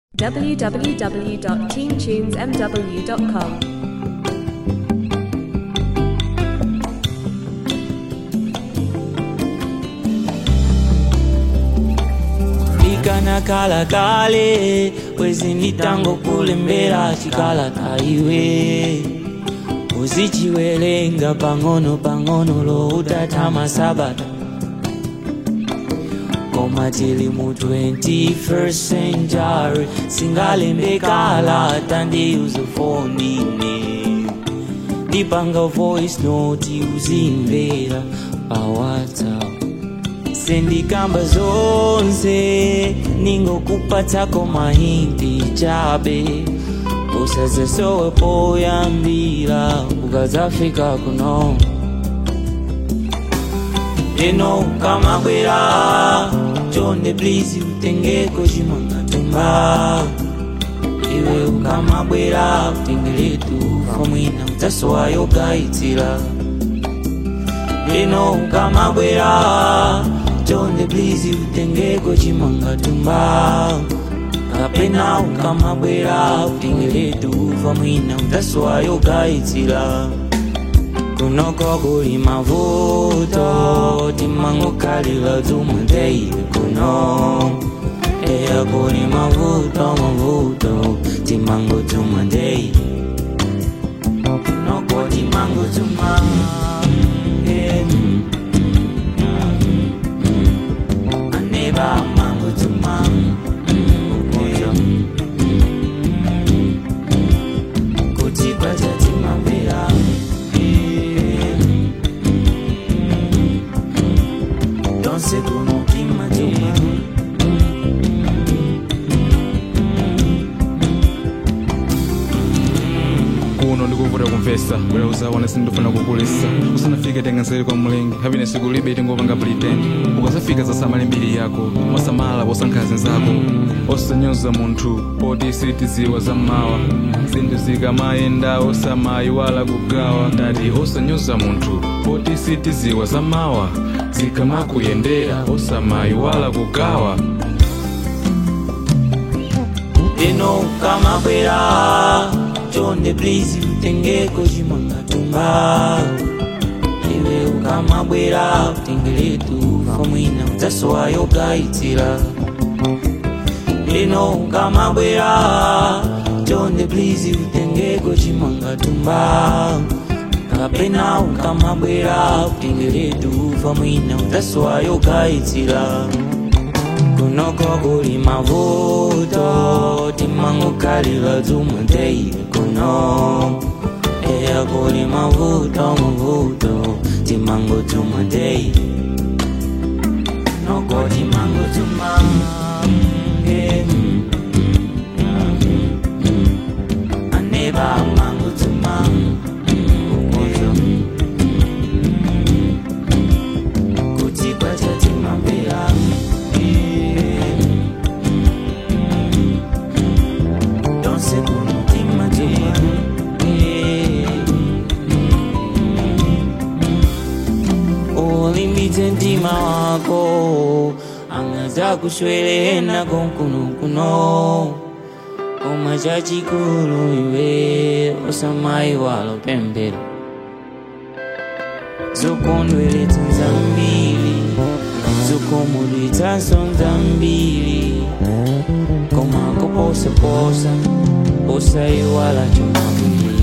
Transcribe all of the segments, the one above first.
www.teamtunesmw.com. Kana kala kale wezi nitango kulembera chikala kaiwe uzichiwelenga pangono pangono lo utatama sabata koma tili mu 21st century singalembekala tandi uzofonine dipanga voice note uzimbera pa WhatsApp sendikamba zonse ningokupatako mahinti chabe usazesowe poyambira ukazafika kuno eno kamabwera chonde please utengeko chimangatumba iwe ukamabwera utengeletu famwina utasowayo gaitira eno kamabwera chonde please utengeko chimangatumba kapena ukamabwera utengeletu famwina utasowayo gaitira kunoko kuli mavuto timangukalila tumadeile kuno eya kuli mavuto timangu tumadeile kunoko timangu aneba mangu kutipata timambira danse kuno timatuma kuno ndikuvuta kumvesa bwera uzawana sindofuna kukulisa usanafika tenganseri kwa mlengi happiness kulibe tingopanga pretend ukasafika zasamala mbiri yako masamala posankhazi zako osanyoza munthu poti sitiziwa zammawa zinthu zikamayenda osamayiwala kugawa tati osanyoza munthu poti sitiziwa zammawa zikamakuyendera osamayiwala kugawa eno kamabwera chonde please utengeko chimangatumba iwe ukamabwera utengeletu famwina utasowayo gaitira eno ukamabwera chonde please utengeko chimangatumba kapena ukamabwera utengeletu famwina utasowayo gaitira kunoko kuli mavuto timangukalila tumadeile kuno eya kuli mavuto timangu tumadeile kunoko timangu tumange aneba mangu tumange kutipata timambira ndima wako angaza kuswelena konkuno koma chachikulu iwe osamayiwala pembera zokondweletsa nzambiri zokomulitsa nzambiri koma kuposaposa osayiwala chomambiri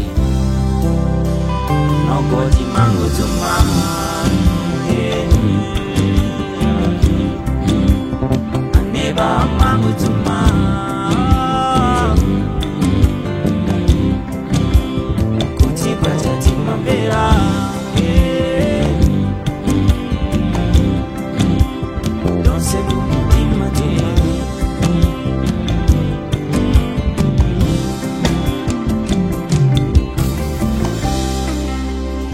nokoti mangu tumama mangu tuma kutipata timambera danse kumutima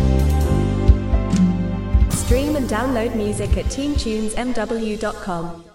Stream and download music at teamtunesmw.com.